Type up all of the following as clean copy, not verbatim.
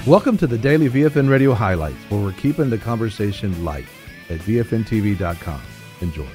Welcome to the Daily VFN Radio Highlights, where we're keeping the conversation light at VFNTV.com. Enjoy.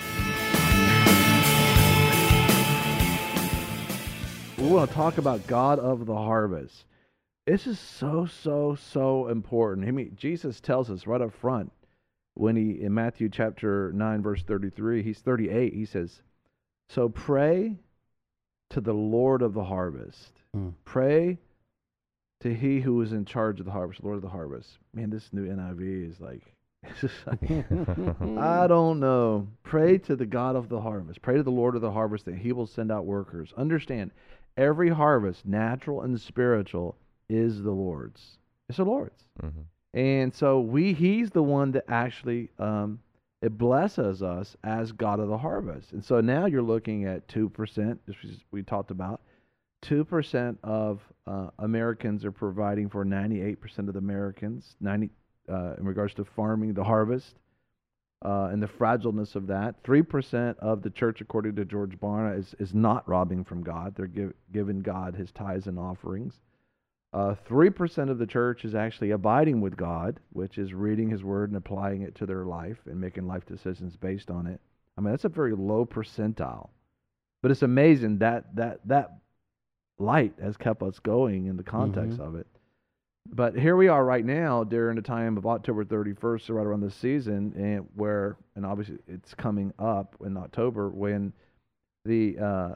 We want to talk about God of the harvest. This is so important. I mean, Jesus tells us right up front when he, in Matthew chapter 9, verse 33, he's 38, he says, so pray to the Lord of the harvest. Pray to he who is in charge of the harvest, Lord of the harvest. Man, this new NIV is like, it's just like I don't know. Pray to the God of the harvest. Pray to the Lord of the harvest that he will send out workers. Understand, every harvest, natural and spiritual, is the Lord's. It's the Lord's. Mm-hmm. And so he's the one that actually it blesses us as God of the harvest. And so now you're looking at 2%, as we talked about. 2% of Americans are providing for 98% of the Americans, in regards to farming, the harvest, and the fragileness of that. 3% of the church, according to George Barna, is not robbing from God. They're giving God his tithes and offerings. 3% of the church is actually abiding with God, which is reading his word and applying it to their life and making life decisions based on it. I mean, that's a very low percentile. But it's amazing that light has kept us going in the context of it. But here we are right now during the time of October 31st, so right around this season, and obviously it's coming up in October when the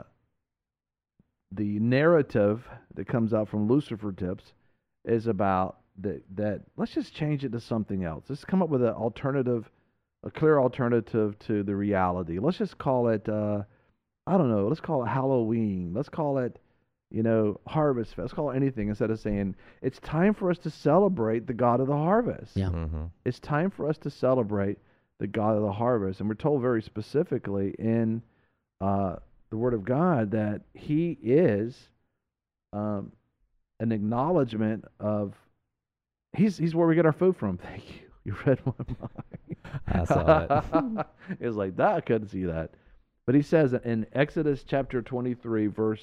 narrative that comes out from Lucifer Tips is about that let's just change it to something else. Let's come up with a clear alternative to the reality. Let's just call it, I don't know, let's call it Halloween. Let's call it, Harvest Fest. Let's call it anything instead of saying it's time for us to celebrate the God of the harvest. Yeah. Mm-hmm. It's time for us to celebrate the God of the harvest. And we're told very specifically in the Word of God that he is an acknowledgement of he's where we get our food from. Thank you. You read my mind. I saw it. It was like that. I couldn't see that. But he says in Exodus chapter 23, verse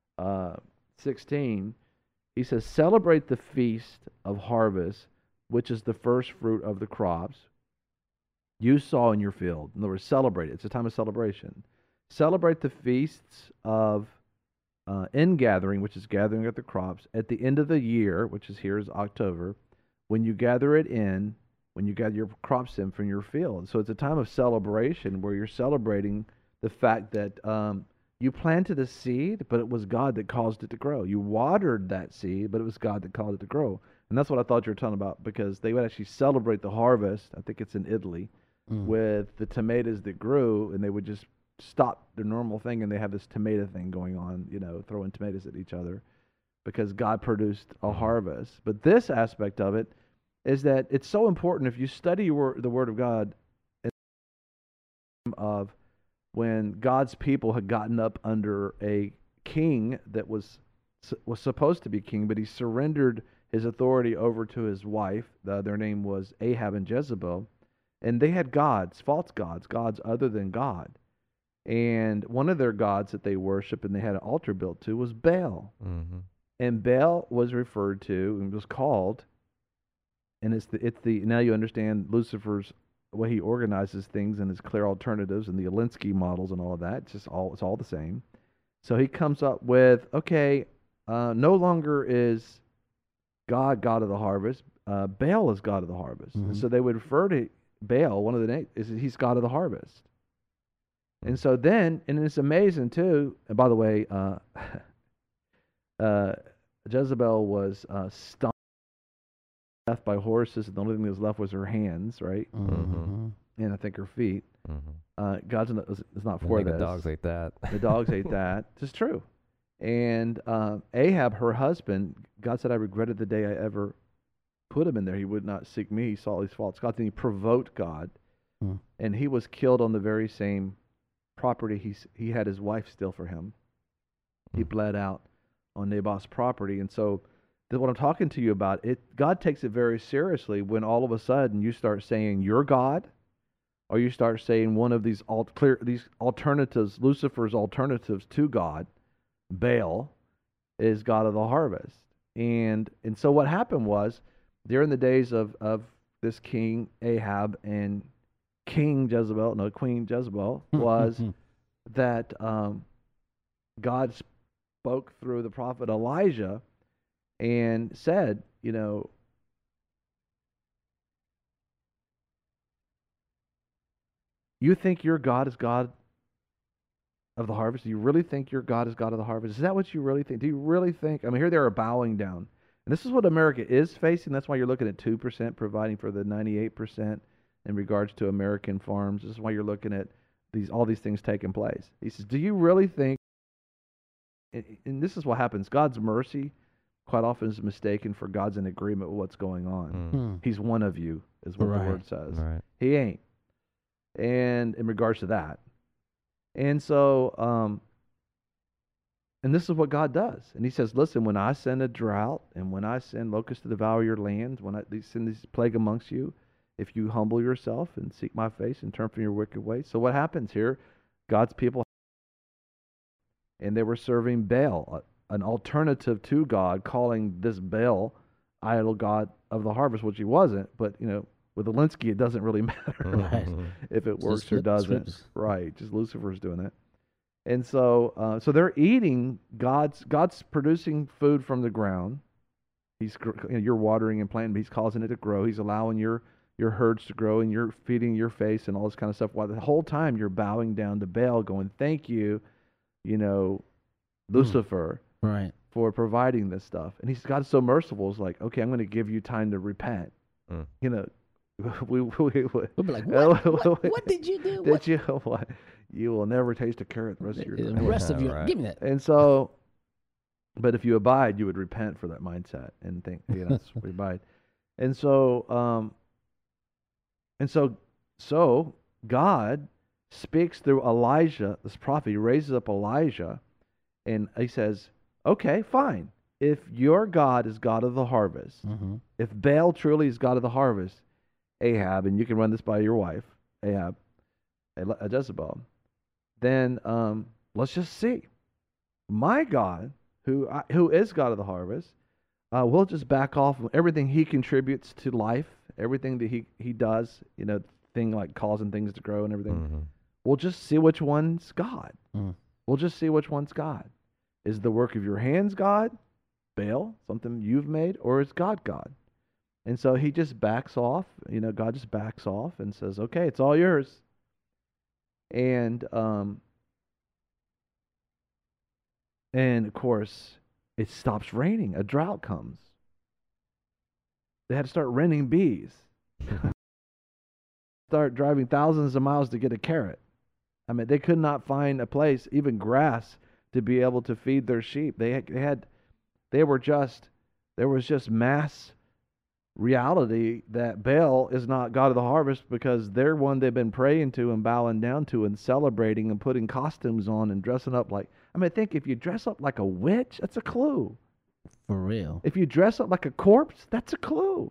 16, he says, celebrate the feast of harvest, which is the first fruit of the crops you saw in your field. In other words, celebrate it. It's a time of celebration. Celebrate the feasts of ingathering, which is gathering of the crops, at the end of the year, which is here is October, when you gather your crops in from your field. So it's a time of celebration where you're celebrating the fact that you planted a seed, but it was God that caused it to grow. You watered that seed, but it was God that caused it to grow. And that's what I thought you were talking about, because they would actually celebrate the harvest, I think it's in Italy, with the tomatoes that grew, and they would just stop their normal thing, and they have this tomato thing going on, throwing tomatoes at each other, because God produced a harvest. But this aspect of it is that it's so important if you study the Word of God of when God's people had gotten up under a king that was supposed to be king, but he surrendered his authority over to his wife. Their name was Ahab and Jezebel. And they had false gods other than God. And one of their gods that they worshiped and they had an altar built to was Baal. Mm-hmm. And Baal was referred to and was called, and it's the now you understand Lucifer's way he organizes things and his clear alternatives and the Alinsky models and all of that. It's all the same. So he comes up with, no longer is God of the harvest. Baal is God of the harvest. Mm-hmm. And so they would refer to Baal, one of the names, is he's God of the harvest. And so then, and it's amazing too, and by the way, Jezebel was stoned to death by horses, and the only thing that was left was her hands, right? Mm-hmm. And I think her feet. Mm-hmm. God is not for this. The dogs ate that. The dogs ate that. It's true. And Ahab, her husband, God said, I regretted the day I ever put him in there. He would not seek me. He saw these false gods, and he provoked God. And he was killed on the very same property he had his wife steal for him. He bled out on Naboth's property. And so what I'm talking to you about, God takes it very seriously when all of a sudden you start saying you're God, or you start saying one of these alternatives, Lucifer's alternatives to God, Baal, is God of the harvest. And so what happened was, during the days of this king Ahab and Queen Jezebel, was that God spoke through the prophet Elijah and said, you think your God is God of the harvest? Do you really think your God is God of the harvest? Is that what you really think? Do you really think? I mean, here they are bowing down. And this is what America is facing. That's why you're looking at 2% providing for the 98% in regards to American farms. This is why you're looking at all these things taking place. He says, do you really think, and this is what happens, God's mercy quite often is mistaken for God's in agreement with what's going on. He's one of you, is what the word says. Right. He ain't. And in regards to that. And so, and this is what God does. And he says, listen, when I send a drought and when I send locusts to devour your land, when I send this plague amongst you, if you humble yourself and seek my face and turn from your wicked ways. So what happens here? God's people, and they were serving Baal, an alternative to God, calling this Baal idol god of the harvest, which he wasn't. But, with Alinsky, it doesn't really matter if it works or doesn't. Right, just Lucifer's doing that. And so, so they're eating God's producing food from the ground. You're watering and planting, but he's causing it to grow. He's allowing your herds to grow, and you're feeding your face and all this kind of stuff. While the whole time you're bowing down to Baal, going, "Thank you, Lucifer, right, for providing this stuff." And God's so merciful. It's like, okay, I'm going to give you time to repent. We'll be like, what did you do? Did you? What? You will never taste a carrot the rest of your life. The rest of your, right. Give me that. And so, but if you abide, you would repent for that mindset and think, that's we abide. And so, so God speaks through Elijah, this prophet. He raises up Elijah, and he says, okay, fine. If your God is God of the harvest, if Baal truly is God of the harvest, Ahab, and you can run this by your wife, Ahab, Jezebel, then let's just see. My God, who is God of the harvest, will just back off of everything he contributes to life, everything that he does, thing like causing things to grow and everything. We'll just see which one's God. We'll just see which one's God. Is the work of your hands God, Baal, something you've made, or is God God? And so he just backs off. God just backs off and says, okay, it's all yours. And of course, it stops raining. A drought comes. They had to start renting bees. Start driving thousands of miles to get a carrot. I mean, they could not find a place, even grass, to be able to feed their sheep. There was just mass reality that Baal is not God of the harvest, because they're one they've been praying to and bowing down to and celebrating and putting costumes on and dressing up like, I think if you dress up like a witch, that's a clue. For real. If you dress up like a corpse, that's a clue.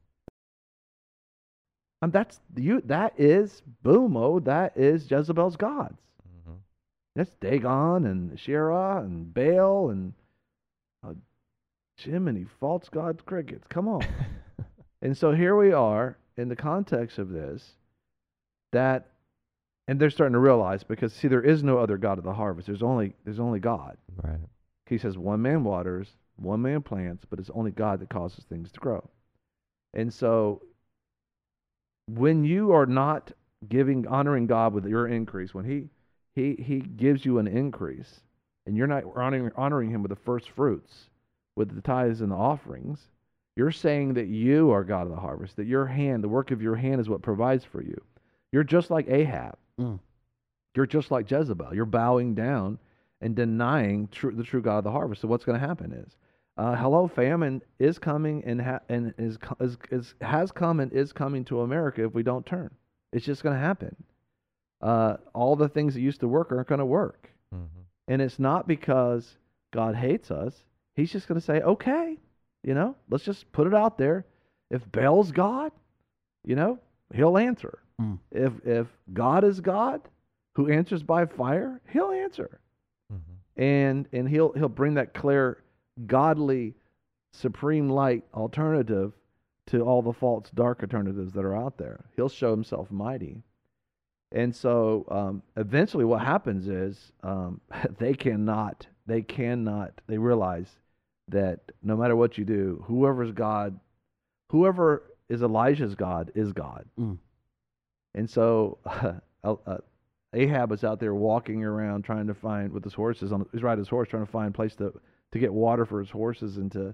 And that is Boomo, that is Jezebel's gods. That's Dagon and Asherah and Baal and Jiminy, false gods, crickets. Come on. And so here we are in the context of this, and they're starting to realize, because see, there is no other God of the harvest. There's only God. Right. He says one man waters, one man plants, but it's only God that causes things to grow. And so when you are not honoring God with your increase, when he gives you an increase, and you're not honoring him with the first fruits, with the tithes and the offerings, you're saying that you are God of the harvest, that your hand, the work of your hand, is what provides for you. You're just like Ahab. You're just like Jezebel. You're bowing down and denying the true God of the harvest. So what's going to happen is, famine is coming and has come and is coming to America if we don't turn. It's just going to happen. All the things that used to work aren't going to work. And it's not because God hates us. He's just going to say, okay, let's just put it out there. If Baal's God, he'll answer. If God is God, who answers by fire, he'll answer. And he'll bring that clear, godly supreme light alternative to all the false dark alternatives that are out there. He'll show himself mighty. And so eventually what happens is they realize that no matter what you do, whoever's God, whoever is Elijah's God is God. And so Ahab was out there walking around trying to find, with his horses, he's riding his horse, trying to find a place to get water for his horses and to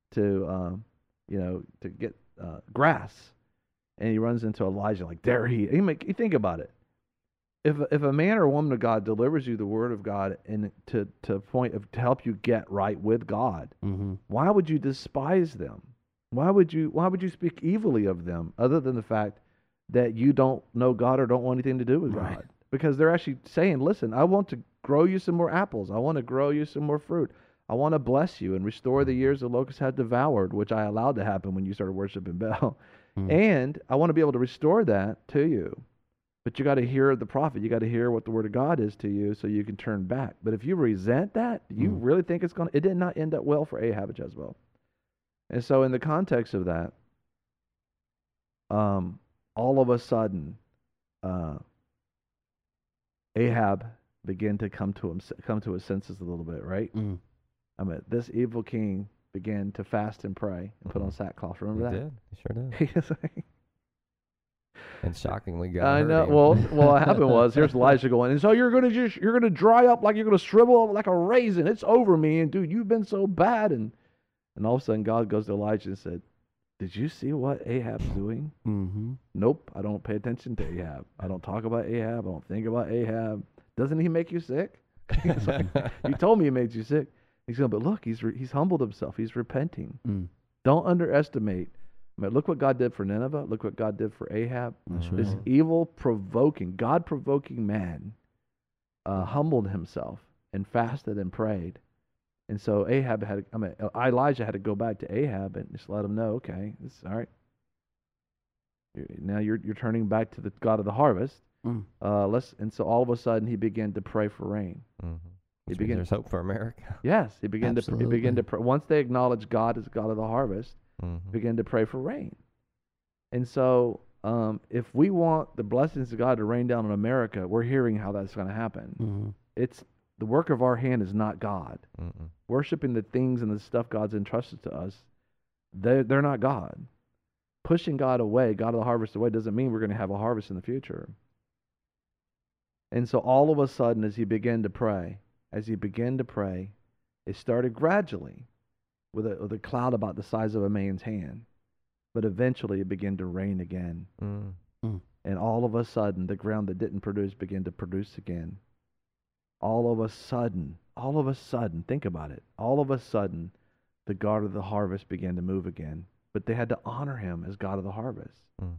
get grass. And he runs into Elijah, like, there you think about it. If a man or a woman of God delivers you the word of God and to help you get right with God, why would you despise them? Why would you speak evilly of them, other than the fact that you don't know God or don't want anything to do with God? Because they're actually saying, listen, I want to grow you some more apples. I want to grow you some more fruit. I want to bless you and restore the years the locusts had devoured, which I allowed to happen when you started worshiping Baal. And I want to be able to restore that to you. But you got to hear the prophet. You got to hear what the word of God is to you so you can turn back. But if you resent that, you really think it did not end up well for Ahab and Jezebel. And so in the context of that, all of a sudden, Ahab began to come to his senses a little bit, right? I mean, this evil king began to fast and pray and put on sackcloth. Remember that? He sure did. And shockingly, God I know. heard him. Well, what happened was, here's Elijah going, and so you're gonna dry up like you're gonna shrivel up like a raisin. It's over me, and dude, you've been so bad. And all of a sudden, God goes to Elijah and said, "Did you see what Ahab's doing?" Nope, I don't pay attention to Ahab. I don't talk about Ahab. I don't think about Ahab. Doesn't he make you sick? He's like, you told me he made you sick. He's going, but look, he's humbled himself. He's repenting. Don't underestimate. I mean, look what God did for Nineveh. Look what God did for Ahab. This evil, God-provoking man humbled himself and fasted and prayed. And so Elijah had to go back to Ahab and just let him know, okay, this is all right. Now you're turning back to the God of the harvest. And so all of a sudden he began to pray for rain. There's hope for America. Yes, he began to pray. Once they acknowledged God as God of the harvest, began to pray for rain. And so if we want the blessings of God to rain down on America, we're hearing how that's going to happen. It's the work of our hand is not God. Worshiping the things and the stuff God's entrusted to us, they're not God. Pushing God away, God of the harvest away, doesn't mean we're going to have a harvest in the future. And so all of a sudden, as he began to pray, it started gradually with a cloud about the size of a man's hand. But eventually it began to rain again. And all of a sudden, the ground that didn't produce began to produce again. All of a sudden, think about it. All of a sudden, the God of the harvest began to move again. But they had to honor him as God of the harvest.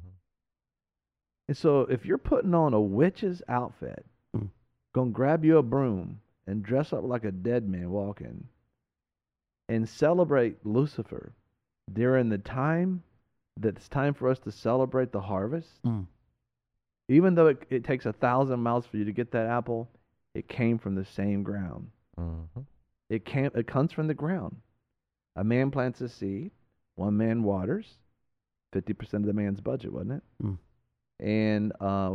And so if you're putting on a witch's outfit, gonna grab you a broom and dress up like a dead man walking and celebrate Lucifer during the time that it's time for us to celebrate the harvest, even though it takes 1,000 miles for you to get that apple, it came from the same ground. It comes from the ground. A man plants a seed, one man waters, 50% of the man's budget, wasn't it? And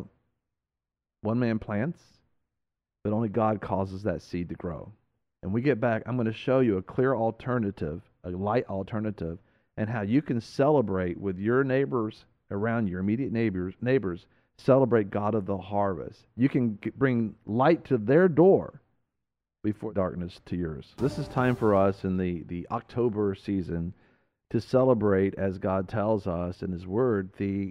one man plants, but only God causes that seed to grow. And we get back, I'm going to show you a clear alternative, a light alternative, and how you can celebrate with your neighbors around you, your immediate neighbors, celebrate God of the harvest. You can bring light to their door before darkness to yours. This is time for us in the October season to celebrate, as God tells us in his word, the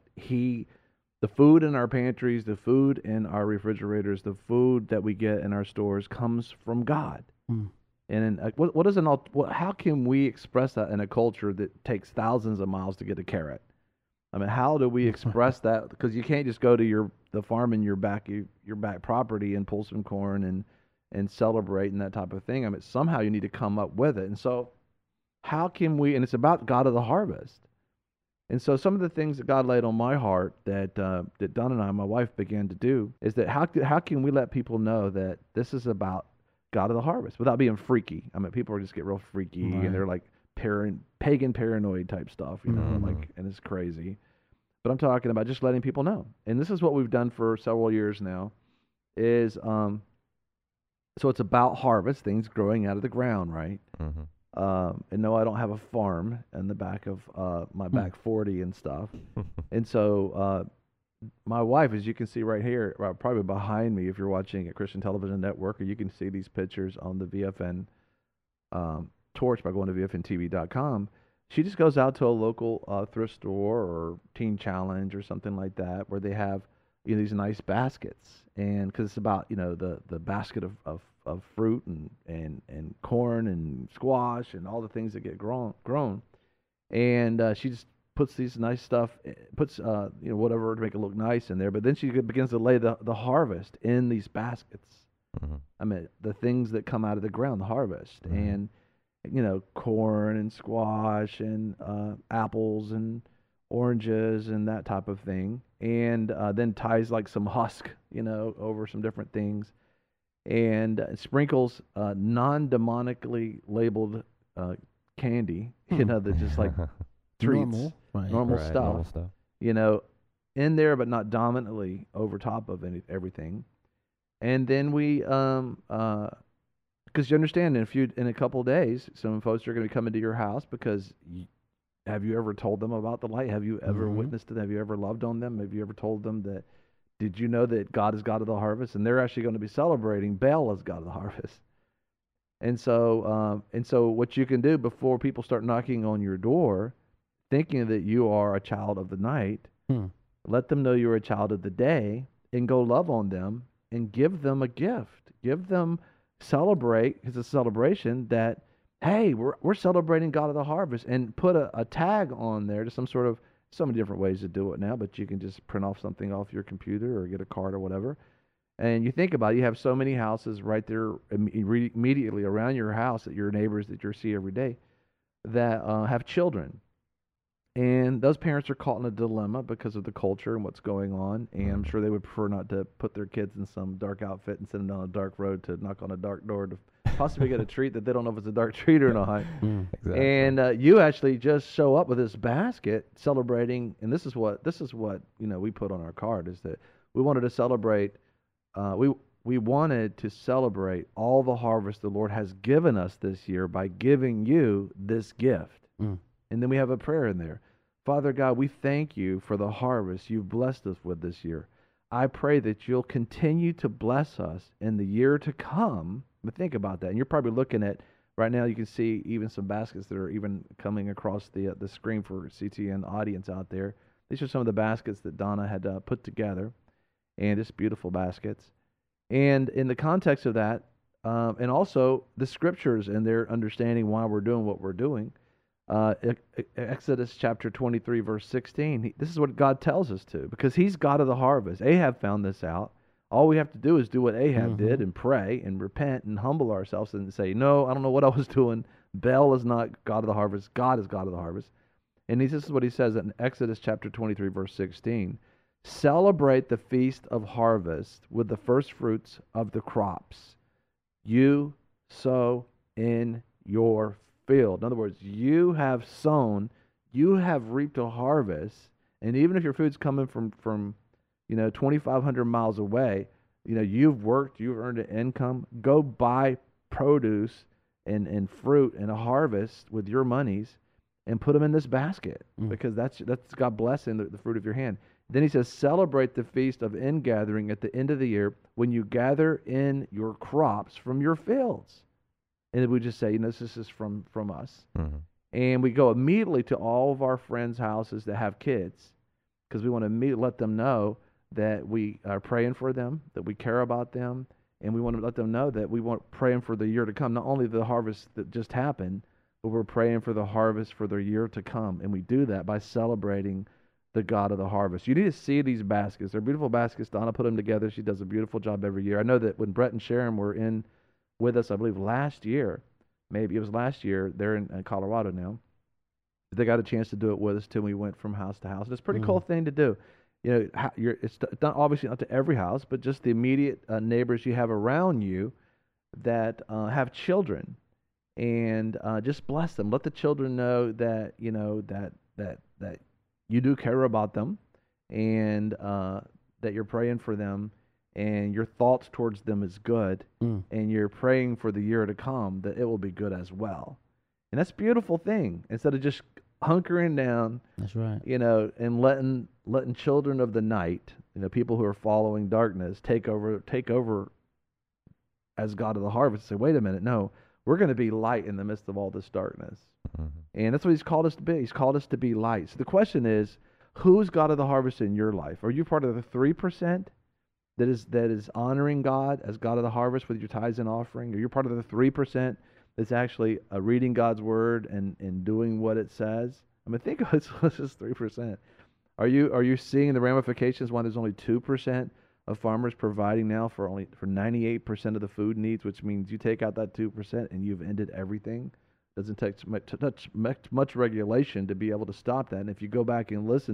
food in our pantries, the food in our refrigerators, the food that we get in our stores comes from God. And how can we express that in a culture that takes thousands of miles to get a carrot? I mean, how do we express that? Because you can't just go to the farm in your back property and pull some corn and celebrate and that type of thing. I mean, somehow you need to come up with it. And so how can we, and it's about God of the harvest. And so some of the things that God laid on my heart that Don and I, my wife, began to do is that how can we let people know that this is about God of the harvest without being freaky? I mean, people just get real freaky and they're like pagan paranoid type stuff, you know, like, and it's crazy. But I'm talking about just letting people know. And this is what we've done for several years now is, so it's about harvest, things growing out of the ground, right? And no, I don't have a farm in the back of my back 40 and stuff. And so my wife, as you can see right here, probably behind me if you're watching at Christian Television Network, or you can see these pictures on the VFN torch by going to VFNTV.com. She just goes out to a local thrift store or Teen Challenge or something like that where they have, you know, these nice baskets. And because it's about, you know, the basket of fruit and corn and squash and all the things that get grown. And she just puts these nice stuff, puts, you know, whatever to make it look nice in there. But then she begins to lay the harvest in these baskets. I mean, the things that come out of the ground, the harvest. And, you know, corn and squash and apples and oranges and that type of thing. And then ties like some husk, you know, over some different things. And sprinkles non-demonically labeled candy, you know, that just like treats, normal stuff, you know, in there, but not dominantly over top of everything. And then we, because you understand, in a couple of days, some folks are going to come into your house because have you ever told them about the light? Have you ever witnessed it? Have you ever loved on them? Have you ever told them that? Did you know that God is God of the harvest? And they're actually going to be celebrating Baal as God of the harvest. And so what you can do before people start knocking on your door, thinking that you are a child of the night, let them know you're a child of the day, and go love on them and give them a gift. Give them, celebrate, it's a celebration that, hey, we're celebrating God of the harvest, and put a tag on there to some sort of, so many different ways to do it now, but you can just print off something off your computer or get a card or whatever. And you think about it, you have so many houses right there immediately around your house, that your neighbors that you see every day, that have children. And those parents are caught in a dilemma because of the culture and what's going on. And I'm sure they would prefer not to put their kids in some dark outfit and send them down a dark road to knock on a dark door to possibly get a treat that they don't know if it's a dark treat or not. Exactly. And you actually just show up with this basket celebrating, and this is what you know we put on our card, is that we wanted to celebrate. We wanted to celebrate all the harvest the Lord has given us this year by giving you this gift. And then we have a prayer in there. Father God, we thank you for the harvest you've blessed us with this year. I pray that you'll continue to bless us in the year to come. But think about that. And you're probably looking at, right now you can see even some baskets that are even coming across the screen for CTN audience out there. These are some of the baskets that Donna had put together. And just beautiful baskets. And in the context of that, and also the scriptures and their understanding why we're doing what we're doing, Exodus chapter 23, verse 16, this is what God tells us to, because he's God of the harvest. Ahab found this out. All we have to do is do what Ahab did and pray and repent and humble ourselves and say, no, I don't know what I was doing. Baal is not God of the harvest. God is God of the harvest. And this is what he says in Exodus chapter 23, verse 16. Celebrate the feast of harvest with the first fruits of the crops you sow in your field. In other words, you have sown, you have reaped a harvest, and even if your food's coming from 2,500 miles away, you've worked, you've earned an income. Go buy produce and fruit and a harvest with your monies and put them in this basket, because that's God blessing the fruit of your hand. Then he says, celebrate the feast of ingathering at the end of the year when you gather in your crops from your fields. And we just say, this is from us. And we go immediately to all of our friends' houses that have kids, because we want to immediately let them know that we are praying for them, that we care about them, and we want to let them know that we want praying for the year to come, not only the harvest that just happened, but we're praying for the harvest for the year to come. And we do that by celebrating the God of the harvest. You need to see these baskets. They're beautiful baskets. Donna put them together. She does a beautiful job every year. I know that when Brett and Sharon were in with us, I believe last year, maybe it was last year, they're in Colorado now. They got a chance to do it with us too. We went from house to house. And it's a pretty cool thing to do. It's not obviously not to every house, but just the immediate neighbors you have around you that have children. and just bless them. Let the children know that that you do care about them, and that you're praying for them, and your thoughts towards them is good, and you're praying for the year to come that it will be good as well. And that's a beautiful thing. Instead of just hunkering down, that's right, and letting children of the night, people who are following darkness, take over as God of the harvest. Say, wait a minute, no, we're going to be light in the midst of all this darkness. And that's what He's called us to be. He's called us to be light. So the question is, who's God of the harvest in your life? Are you part of the 3% that is honoring God as God of the harvest with your tithes and offering? Are you part of the 3% that's actually reading God's word and doing what it says? I mean, think of it, it's just 3%. Are you seeing the ramifications why there's only 2% of farmers providing now for 98% of the food needs, which means you take out that 2% and you've ended everything? Doesn't take much regulation to be able to stop that. And if you go back and listen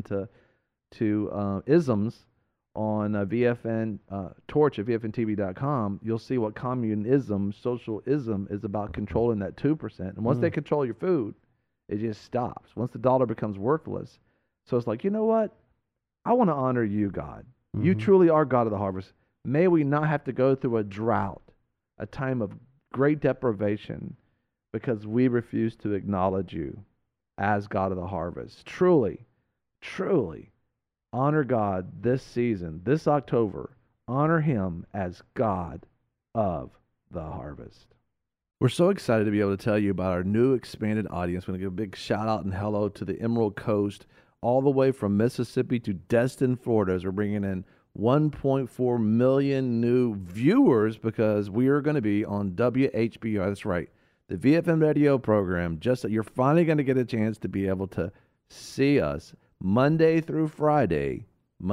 to isms on VFN Torch at VFNTV.com, you'll see what communism, socialism is about, controlling that 2%. And once they control your food, it just stops. Once the dollar becomes worthless. So it's like, you know what? I want to honor you, God. You truly are God of the harvest. May we not have to go through a drought, a time of great deprivation, because we refuse to acknowledge you as God of the harvest. Truly, truly honor God this season, this October. Honor Him as God of the harvest. We're so excited to be able to tell you about our new expanded audience. We're going to give a big shout out and hello to the Emerald Coast, all the way from Mississippi to Destin, Florida, as we're bringing in 1.4 million new viewers, because we are going to be on WHBR. That's right, the VFN radio program. Just you're finally going to get a chance to be able to see us Monday through Friday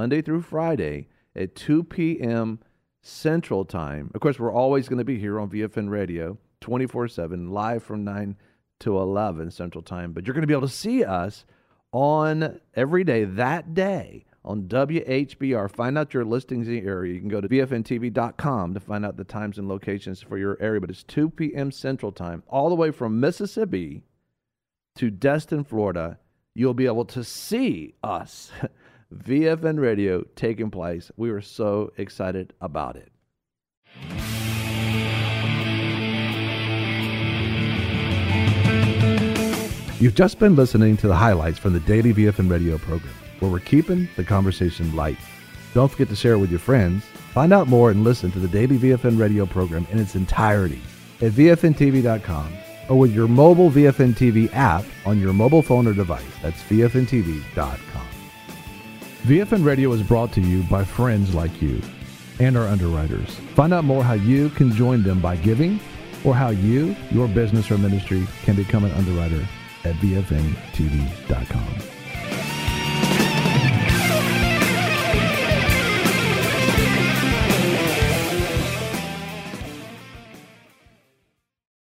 at 2 p.m. Central Time. Of course, we're always going to be here on VFN Radio 24/7, live from 9 to 11 Central Time. But you're going to be able to see us on every day that day on WHBR. Find out your listings in the area. You can go to VFNTV.com to find out the times and locations for your area. But it's 2 p.m. Central Time, all the way from Mississippi to Destin, Florida. You'll be able to see us, VFN Radio, taking place. We are so excited about it. You've just been listening to the highlights from the daily VFN Radio program, where we're keeping the conversation light. Don't forget to share it with your friends. Find out more and listen to the daily VFN Radio program in its entirety at VFNTV.com or with your mobile VFN TV app on your mobile phone or device. That's VFNTV.com. VFN Radio is brought to you by friends like you and our underwriters. Find out more how you can join them by giving, or how you, your business or ministry, can become an underwriter at VFNTV.com.